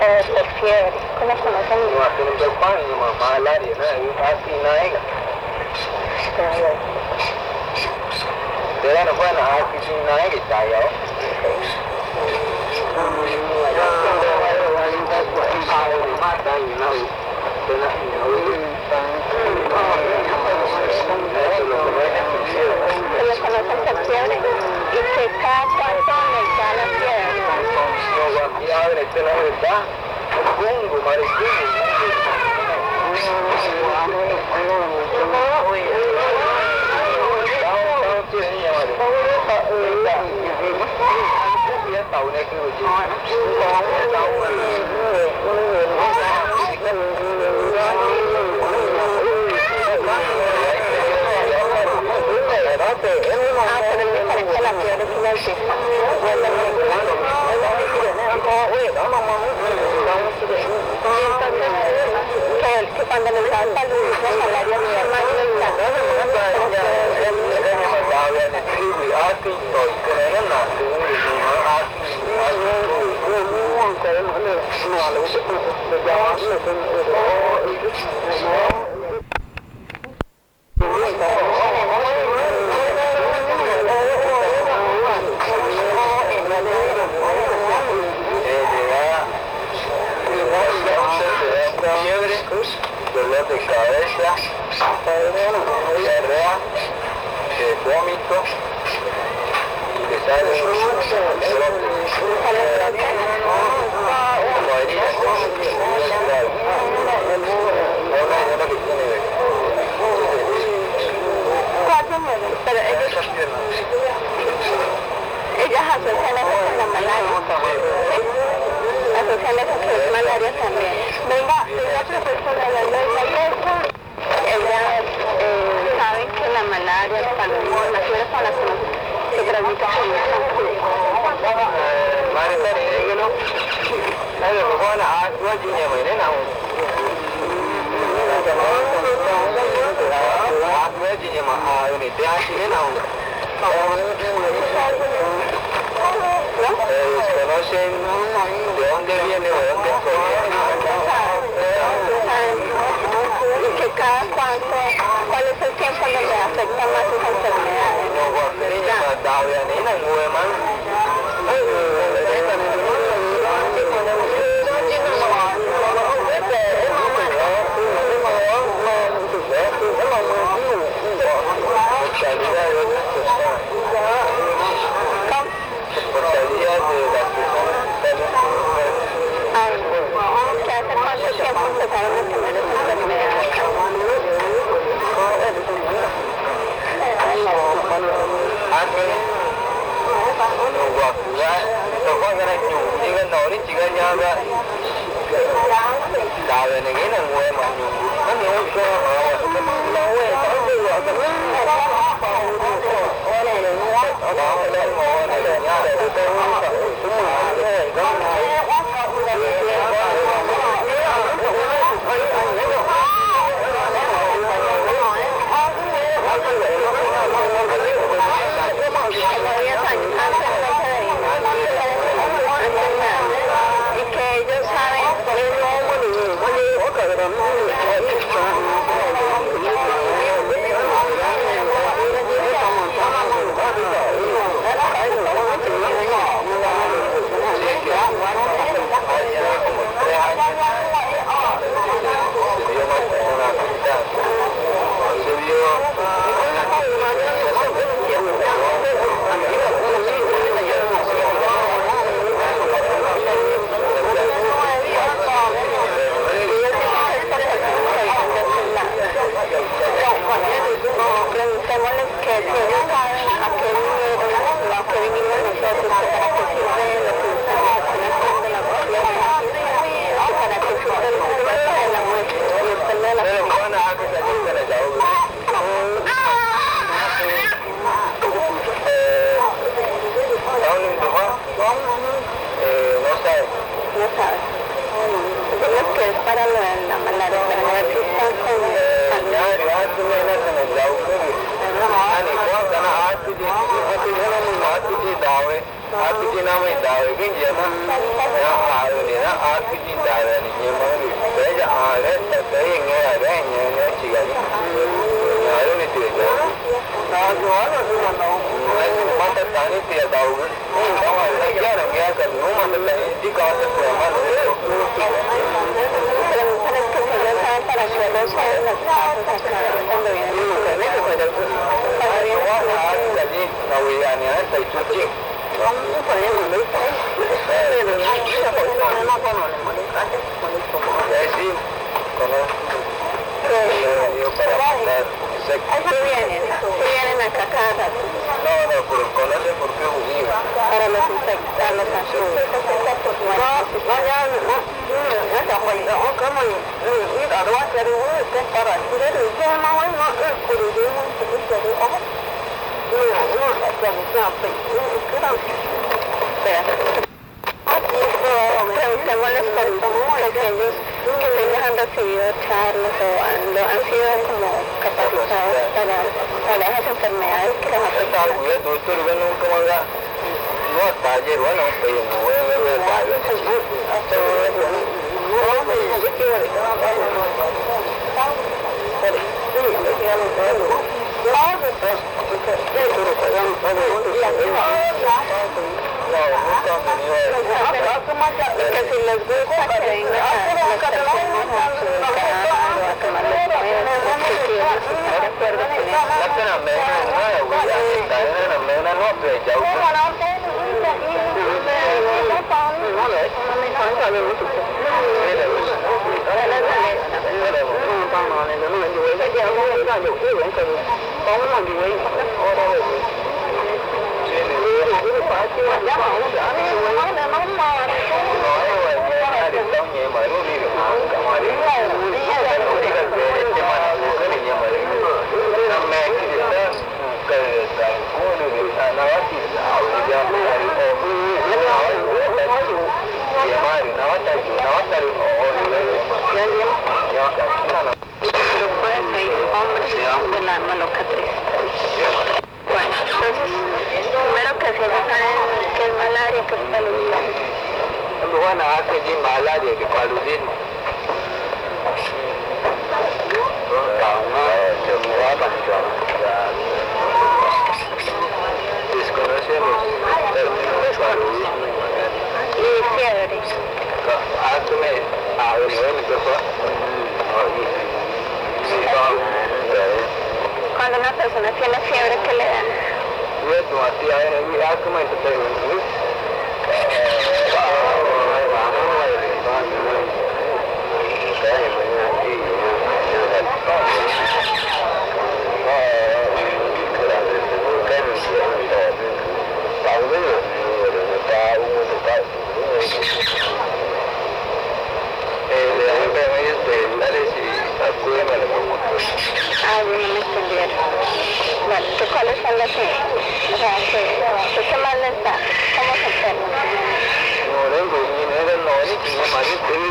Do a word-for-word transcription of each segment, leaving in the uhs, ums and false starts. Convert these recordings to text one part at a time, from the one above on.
por fiebre. ¿Cómo conocen? No hacen un pan y mamá al área, ¿no? Y así nada. Ustedes no pueden hacer así sin nada que está allá. Se les conocen por fiebre y que cada cuánto les da la fiebre. No, guapiabre, este no es verdad. Es Congo, mariquín. Que cuando les da salud, la malaria es más dolor de cabeza, diarrea, vómito y le sale un pero ellos, ellas asocian eso con la malaria. Asocian eso que es malaria también. Venga, una profesora hablando de eso, ella eh, sabe que la malaria, el paludismo, las fiebre con las que se transmite por el tranquilo. Madre mía, que no. Ay, lo que van a hacer, no hay niña, madre, no. ¿Desconocen de dónde viene o de dónde proviene? Y que cada cuánto, ¿cuál es el tiempo en donde afecta más esa enfermedad? No, guapireña, matado, ya ni la nube, man. Dawe Aku nama dah, kan jema. Ya, ada ni, na aku dah ada ni jema ni. Saya ada, saya ingat ada, ingat ciga ni. Ada ni tu je. Nah, jual tu mana? Mana tani tiada tahu. Lagi ada ni ada, rumah mana di kawasan tu mana? Para suelo saya nak cuando viene mi mujer me recuerda para bien allí no voy a ni a estar chuchi vamos a poner un momento pero ya se fue no no no no sí conozco yo para mandar eso viene vienen acá cada rato no no pero conoce por qué judía para los infectar los asuntos no ya no ya se fue no como y a lo hacer un que para hacer el tema hoy no es por el día que se hace oh no no ya me está pero pero preguntemos los pequeños que ellos han recibido charlas o han, lo, han sido como capacitados para, para esas enfermedades que les afectan. Doctor, bueno, ¿cómo va? No, hasta ayer, bueno, pero no voy a ver el barrio. Que si les gusta que vengan a las personas a su casa o a tomar los primeros positivos, de acuerdo con eso. La pena me no es buena, está en la mena no pero ya usa. No le es, no me encanta de mucho. Mira, ahora la molesta. Mira, no está mal, no me digo, ya ya no me da yo, yo ven que vamos a vivir ahora. Bueno, entonces, primero que se saben que es malaria, que es paludismo. Bueno, hace que malaria, que paludismo. Desconocemos términos paludismo y fiebre. Hazme a nivel de cuando una persona tiene fiebre, ¿qué le dan? Yo así a ver, mira cómo es este Ah, bueno, me entendieron. Bueno, ¿cuáles son las que, o sea, que, qué más les da? ¿Cómo se enferman? No, no, no, no, no, no,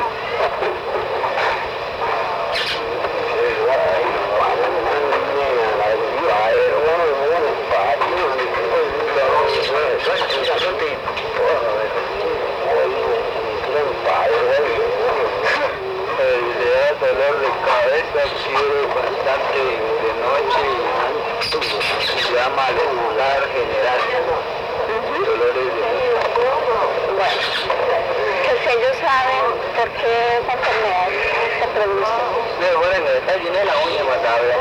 dolor de cabeza, fiebre constante de noche, se llama malestar general, uh-huh. Dolores de bueno, que ellos saben por qué esa enfermedad se produce. Pero bueno, está llena la uña matada.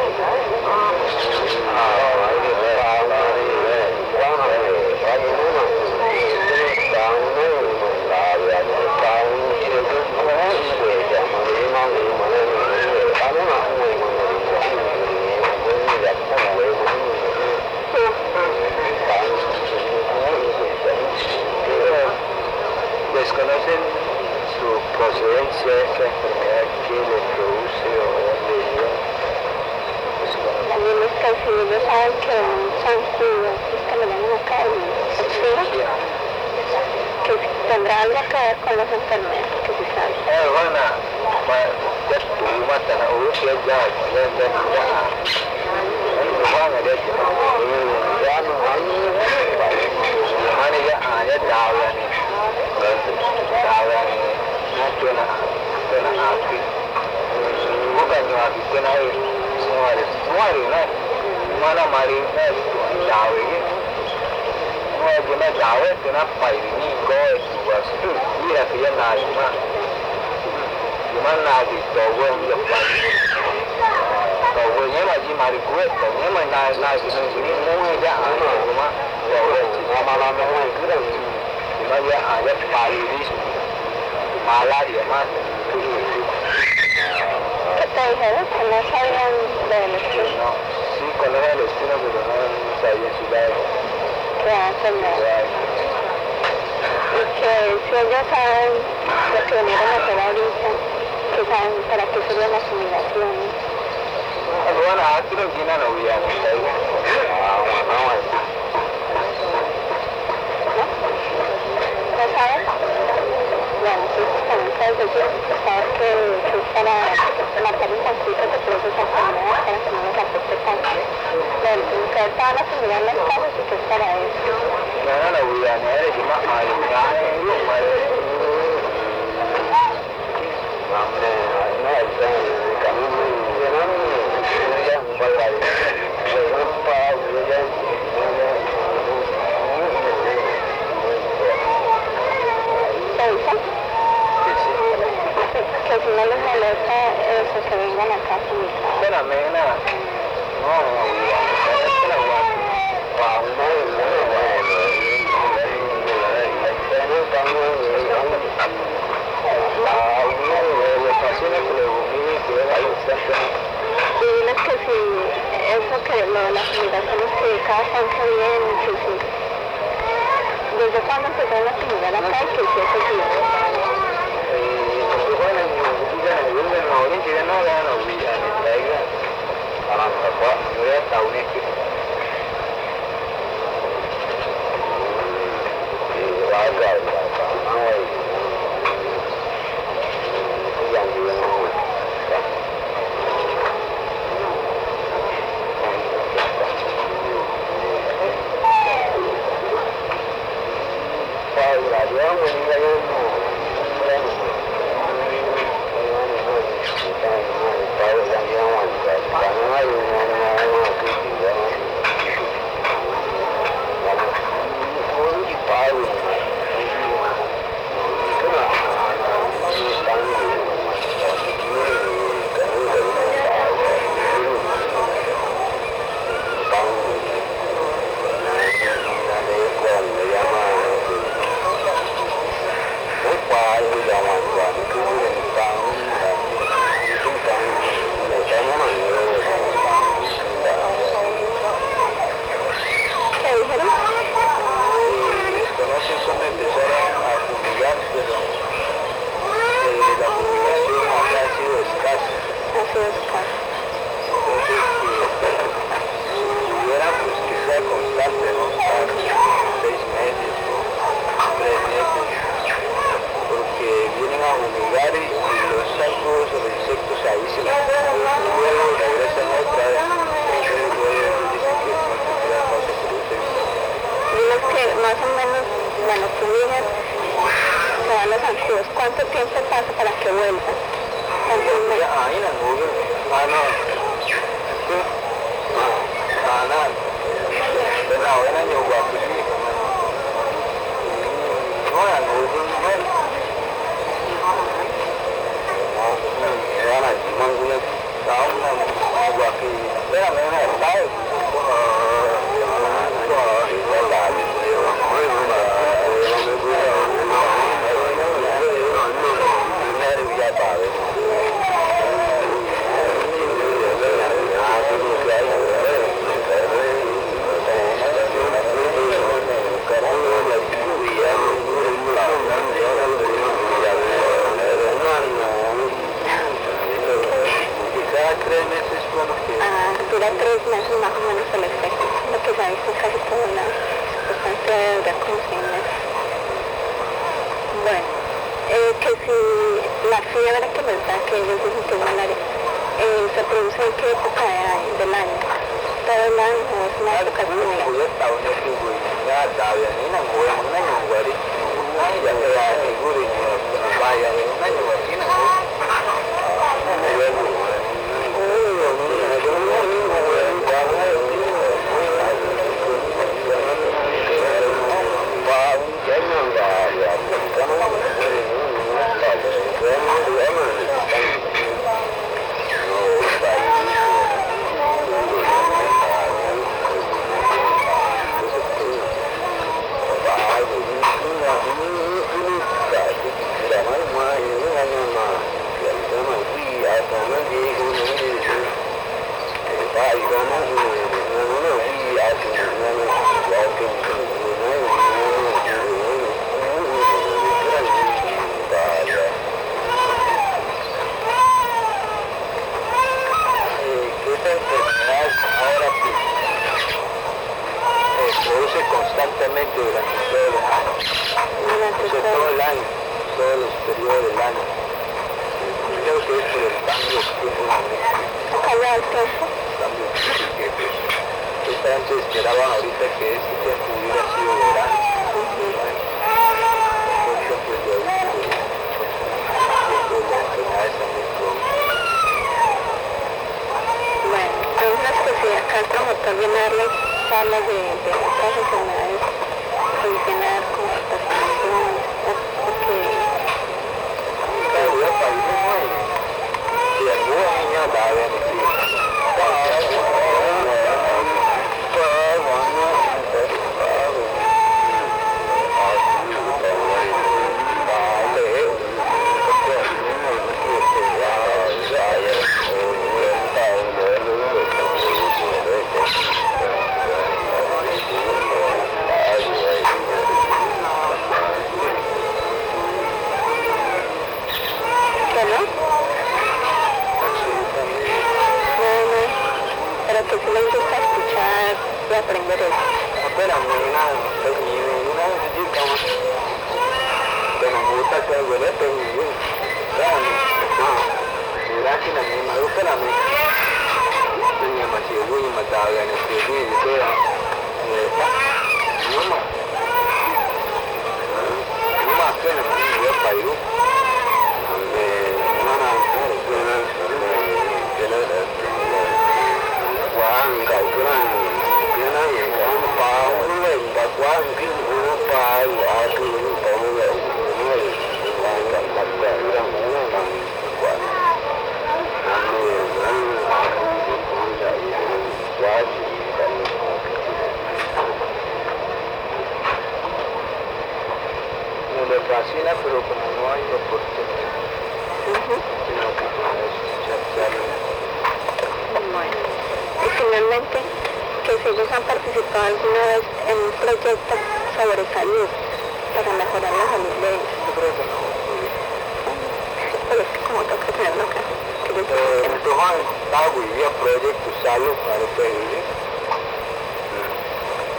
Desconocen su procedencia, esta enfermedad que le produce o dónde vive. También los caucidos saben que un zancudo, es que lo llaman acá, el que tendrá algo que ver con las enfermedades, que se sabe. Eh, bueno, ya tú matan a uno, ya, ya, ya, ya, ya, ya no hay, ya, ya mana mari na dawe ge mo guna dawe tena pai ni go wastu ira kia na ma ma na di to go ya pai to go ye ma ji mari go to ye ma na na ji ni mo ya a ma ma to go ma ma ma ma ku da ma ya a ya pai ni ma la ya ma ¿Te dijeron que no sabían del destino? no sí conocen el destino pero no sabían su lado Que hacen nada. Y que si ellos saben lo que vinieron a hacer ahorita, que saben para qué serían las humillaciones. bueno aquí no tiene novia ¿no? ¿No sabes? Bueno, entonces también sabes decir, sabes que, que es para marcar un conflicto que produce esa enfermedad para que no nos afecte tanto. Pero que es para asimilar las cosas y que es para eso. no no la voy a negar es más mal ya yo mal hombre no es el camino no ya para no para ya ¿Te dicen? Que si no les molesta eso, que vengan acá a mi casa. espérame nada no no espera guapo wow Y diles que si eso que lo de las humillaciones que cada tanto vienen, que si desde cuándo empezaron a humillar acá y que si eso sí. ¿Cuánto tiempo pasa para que vuelva? Ahí la nube, ah no, ah no, pero ahora yo voy a pedir, no la nube no es, no, ya la llaman una, una, algo aquí, espérame una está, Ah, dura tres meses más o menos el efecto, lo que ya hizo casi toda la sustancia de como seis meses. Bueno, eh, que si la fiebre que les da, que ellos dicen que es malaria, eh, se produce en qué época de, del año, todo el año o es una época especial. produce constantemente durante todo el año. Durante O sea, todo. todo el año, todos los periodos del año. Creo que es por el cambio de tiempo. Ojalá el tiempo. Cambio de tiempo. Esta antes esperaba ahorita que este tiempo hubiera sido verano. Entonces, pues de ahí, pues, las enfermedades también producen. Bueno, entonces pues sí, acá el promotor viene a darles charlas de, de estas enfermedades, solucionar comportaciones, porque Claro, ya para ir muy y algunos niños la ven ¿no? Pero que sí les gusta escuchar y aprender eso. Espérame, una, una visita más. Pero me gusta que el boleto es muy bien. Espérame, no. Mira que la misma, espérame. Tenía más y el güey mataba en el que güey, y sea. No más. No más, espérame, yo para ir. Quang cầu cái này cái này quang bao người ta quang cái nó bao ở cái tổ người người quang cầm cầm cầm rằng nó bằng quang anh người anh cũng vậy quá gì cần no le fascina pero como no hay oportunidad sino que para escuchar charlas. Bueno, y finalmente, que si ellos han participado alguna vez en un proyecto sobre salud, para mejorar la salud de ellos. Yo creo que no. Pero es que como tengo que tenerlo acá. Que yo Entonces, está huivía proyecto salud para pedir.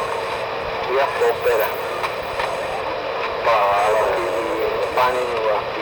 Y a opera. Para que panen